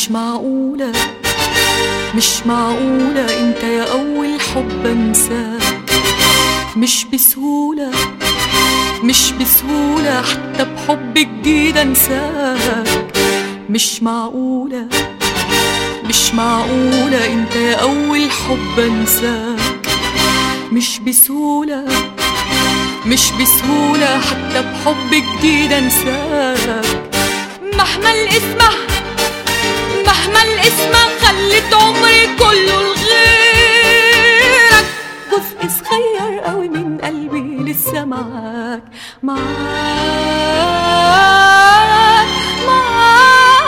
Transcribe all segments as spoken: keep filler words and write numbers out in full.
مش معقولة مش معقولة انت يا اول حب انساك، مش بسهولة مش بسهولة حتى بحب جديد انساك. مش معقولة مش معقولة انت يا اول حب انساك، مش بسهولة مش بسهولة حتى بحب جديد انساك. مهما الاسمه مهما الاسمه خلت عمري كله لغيرك، جزء صغير قوي من قلبي لسه معاك معاك معاك.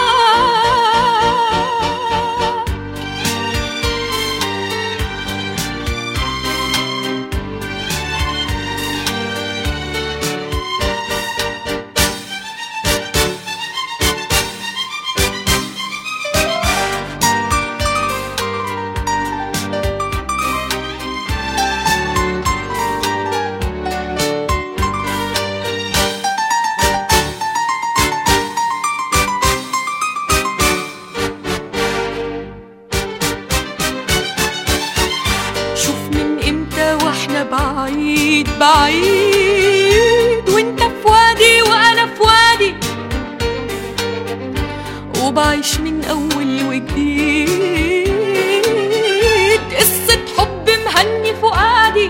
بعيد بعيد وانت في وادي وانا في وادي، وبعيش من اول وجديد قصة حب مهني فؤادي.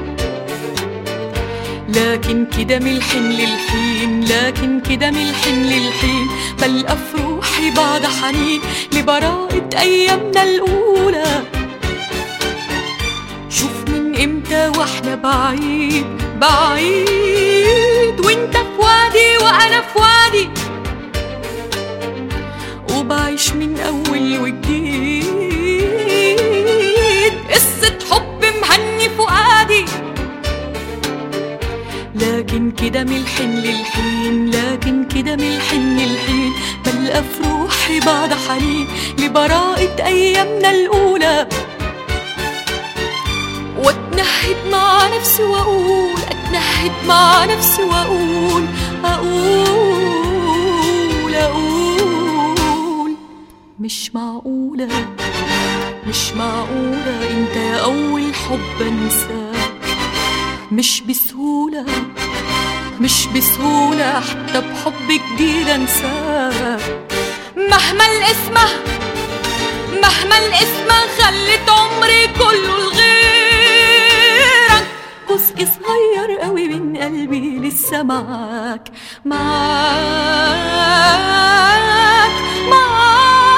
لكن كده من الحين للحين لكن كده من الحين للحين بلقى في روحي بعد حنين لبراءة ايامنا الاولى. شوف من امتى واحنا بعيد بعيد وانت في وادي وانا في وادي، وبعيش من اول وجديد قصة حب مهني فؤادي. لكن كده من الحين للحين لكن كده من الحين للحين بلقى في روحي بعد حنين لبراءة ايامنا الاولى. واتنهد مع نفسي واقول اتنهد مع نفسي واقول اقول اقول مش معقولة مش معقولة انت يا اول حب انساك، مش بسهولة مش بسهولة حتى بحب جديد انساك. مهما الاسمه مهما الاسمه خلت عمري كله لغيرك، جزء صغير قوي من قلبي لسه معاك معاك معاك.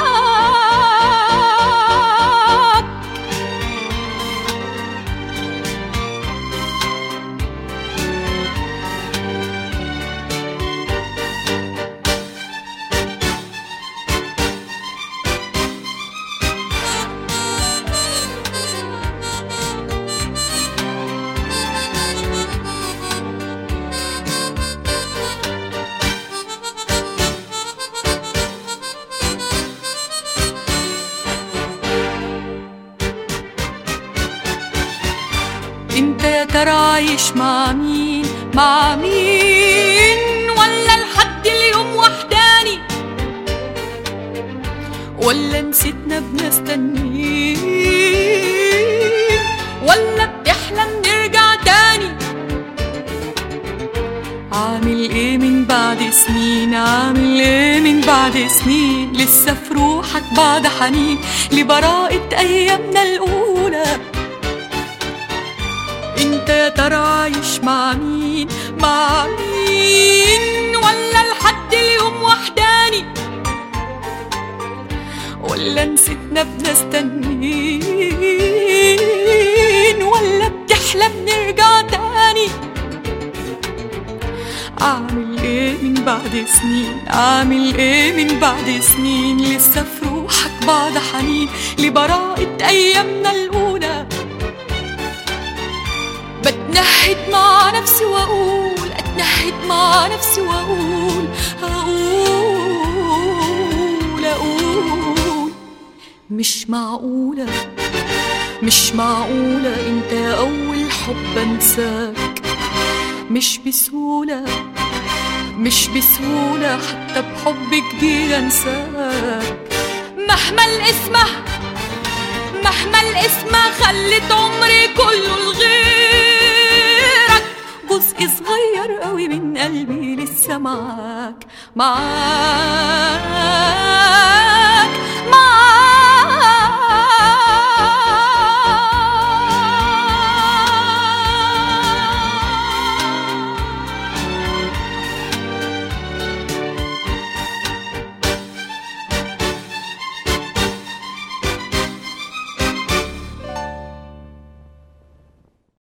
انت يا ترى عايش مع مين مع مين، ولا لحد اليوم وحداني، ولا نسيتنا بناس تانيين، ولا بتحلم نرجع تاني. عامل ايه من بعد سنين عامل ايه من بعد سنين لسه في روحك بعد حنين لبراءة ايامنا الاولى. انت يا ترى عايش مع مين مع مين، ولا لحد اليوم وحداني، ولا نسيتنا بناس تانيين، ولا بتحلم نرجع تاني. عامل ايه من بعد سنين عامل ايه من بعد سنين لسه في روحك بعد حنين لبراءة ايامنا الاولى. بتنهد مع نفسي واقول اتنهد مع نفسي واقول اقول اقول مش معقولة مش معقولة انت يا اول حب انساك، مش بسهولة مش بسهولة حتى بحب جديد انساك. مهما القسمة مهما القسمة خلت عمري كله لغيرك، جزء صغير قوي من قلبي لسه معاك معاك.